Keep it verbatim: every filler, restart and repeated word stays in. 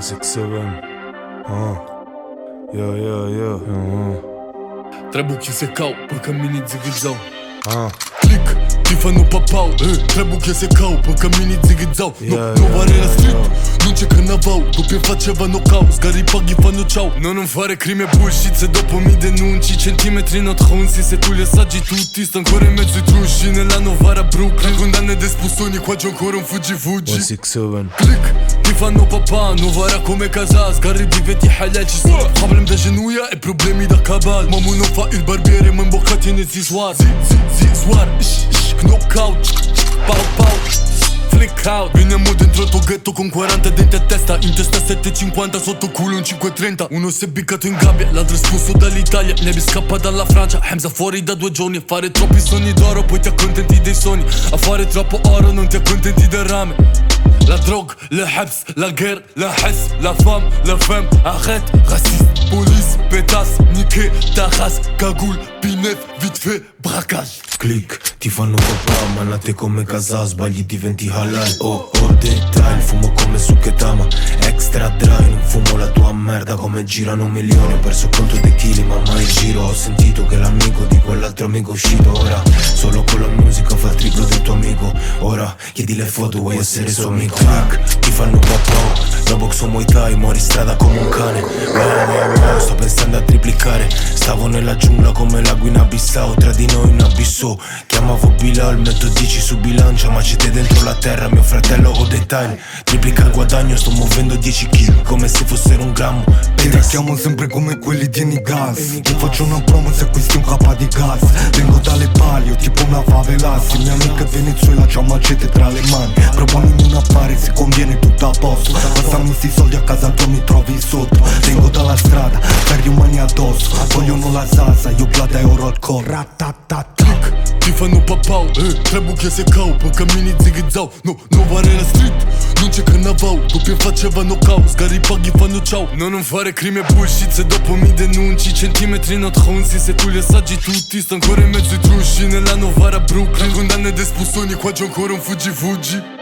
six seven uh. Yeah, yeah, yeah uh. Trebuki se cau, pe caminii zigizau uh. Click, ti fanno papau eh. Trebuki se cau, pe caminii zigizau Yeah, Nu, nu yeah, vare la yeah, street yeah. Nu c'è carnaval, doppia faceva knockout Sgari paghi fanno ciao Non non fare crime bullshit se dopo mi denunci Centimetri not hunsi se tu li assaggi tutti Sto ancora in mezzo ai trusci nella Novara Brooklyn Condanne d'espulsioni qua c'è ancora un fuggi fuggi one six seven Click, ti fanno papà Novara come casa Sgari diventi halal Ci sono problem da genuia e problemi da cabal Mamu non fa il barbiere ma imboccati nel ziswar Zi, zi, ziswar Ish, ish, knockout Pau, pau Flick out Veniamo dentro il tuo ghetto con quaranta denti a testa In testa sette cinquanta, sotto culo un cinque trenta Uno si è beccato in gabbia, l'altro espulso dall'Italia Nebi scappa dalla Francia, Hamza fuori da due giorni A fare troppi sogni d'oro, poi ti accontenti dei sogni A fare troppo oro, non ti accontenti del rame La drogue, le habs, la guerre, la hess, la femme, la femme Arrête, raciste, police, pétasse, niquer ta race Cagoule, pinef, vite fait, braquage Click, ti fanno papà, manate come casa, sbagli diventi halal. Oh, oh, dettagli, fumo come Suketama, extra dry, non fumo la tua merda come girano milioni. Ho perso conto dei chili, ma mai il giro. Ho sentito che l'amico di quell'altro amico è uscito. Ora, solo con la musica fa il triplo del tuo amico. Ora, chiedi le foto, vuoi essere suo amico. Click, ti fanno papà, no boxo Muay Thai, muori strada come un cane. Wow, wow, wow, sto pensando a triplicare. Stavo nella giungla come la Guinea-Bissau, tra di noi un abisso. Chiamavo Bilal, metto dieci su bilancia, ma c'è dentro la terra, mio fratello ho dettagli. Triplica il guadagno, sto muovendo dieci chili come se fossero un grammo. Ti richiamo sempre come quelli di Enigas. Ti faccio una promo se acquisti un capa di gas. Vengo dalle palio, tipo una favelassi. Mia amica è Venezuela, c'ha macete tra le mani. Proponimi un affare, se conviene tutto a posto. Passami sti soldi a casa tua, mi trovi sotto. Vengo dalla strada, ferri umani addosso. Vogliono la salsa, io plata e oro al collo. Ratatata. Ti fanno papau, eh, tre buchi se cau, poi cammini zigizau, no, non vare la street, non c'è carnaval, doppia facevano caos, sgari paghi fanno ciao. No, non fare crime bullshit se dopo mi denunci, centimetri not hunsi se tu li assaggi tutti, sto ancora in mezzo ai trusci nella Novara Brooklyn, condanne d'espulsioni qua c'è ancora un fuggi fuggi.